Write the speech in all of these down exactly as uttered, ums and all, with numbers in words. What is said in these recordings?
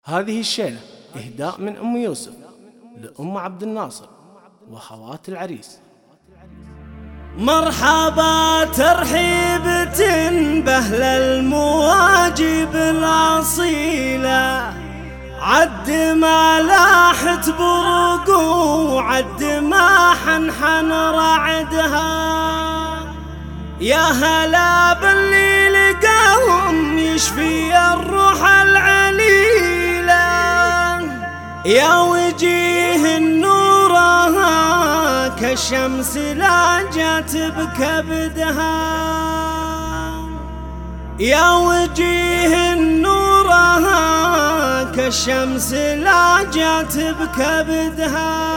هذه الشيلة إهداء من أم يوسف لأم عبد الناصر وخوات العريس. مرحبا ترحيبة بأهل المواجب الأصيلة، عد ما لاحت برقو عد ما حنحن رعدها. يا هلا باللي لقاهم يشفي الروح العليلة، يا وجيه النورها كالشمس لاجت بكبدها. يا وجيه النورها كالشمس لاجت بكبدها.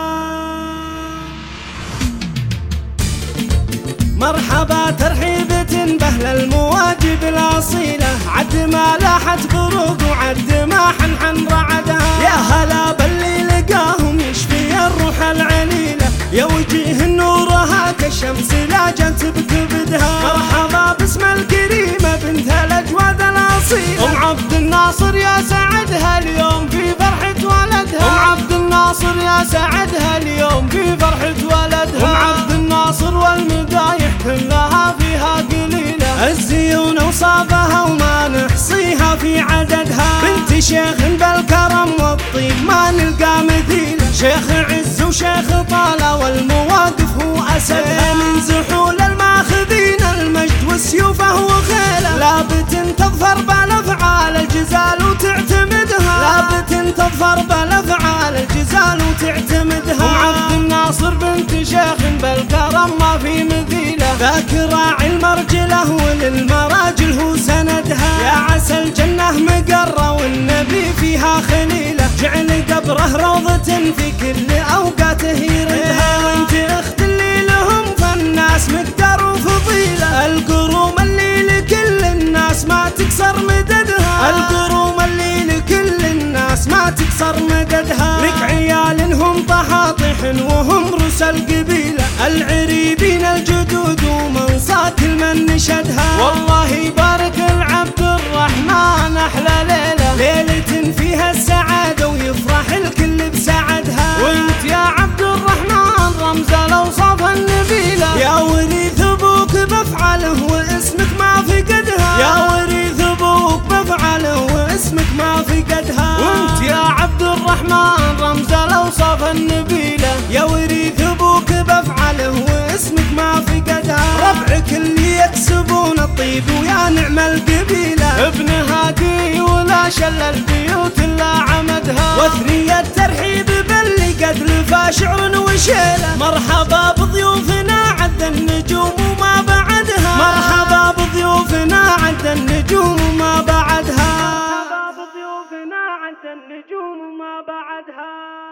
مرحبا ترحيبة بأهل المواجب الأصيلة، عد ما لاحت بروق وعد ما حنحن رعدها. يا هلا باللي لقاهم يشفي الروح العليلة، يا وجيه نورها كالشمس لاجت بكبدها. مرحبا باسم الكريمة بنت الأجواد الأصيلة، أم عبد الناصر يا سعدها اليوم في فرحة ولدها. أم عبد الناصر يا سعدها اليوم في فرحة ولدها. أم عبد الناصر والمدايح كلها فيها قليلة، الزيون وصافها وما نحصيها في عددها. بنت شيخ بالكرم والطيب ما نلقى مثيله، شيخ عز وشيخ طالة والمواقف هو أسدها. من زحول الماخذين المجد وسيوفه وخيله، لابت تظفر بالأفعال الجزال وتعتمدها. لابت تظفر بالأفعال الجزال وتعتمدها. أم عبد الناصر بنت شيخ بالكرم ما في مثيله، ذاك راعي المرجله وللمراجل هو سندها. يا عسى الجنة مقرة والنبي فيها خليله، جعل قبره روضة في كل أوقاته يردها. وانت اخت اللي لهم فالناس مقدار وفضيله، القروم اللي لكل الناس ما تكسر مددها. القروم اللي لكل الناس ما تكسر مددها. لك عيال هم طحاطح وهم رؤوس القبيله، العريبين الجدود ومنصات المن نشدها. والله يبارك العبد الرحمن أحلى ليلة، ليلة فيها السعادة ويفرح الكل بسعدها. وانت يا عبد الرحمن رمز الأوصاف النبيلة، يا وريث أبوك بفعله واسمك ما في قدها. يا وريث أبوك بفعله واسمك ما في قدها. وانت يا عبد الرحمن رمز الأوصاف النبيلة، يا وريث أبوك بفعله واسمك ما في قدها. ربعك اللي يكسبون الطيب ويا نعم القبيلة، ابن هادي ولا شل البيوت الا عمدها. وثني الترحيب باللي قد لفى شعر وشيله، مرحبا بضيوفنا عد النجوم وما بعدها. مرحبا بضيوفنا عد النجوم وما بعدها. مرحبا بضيوفنا عد النجوم وما بعدها.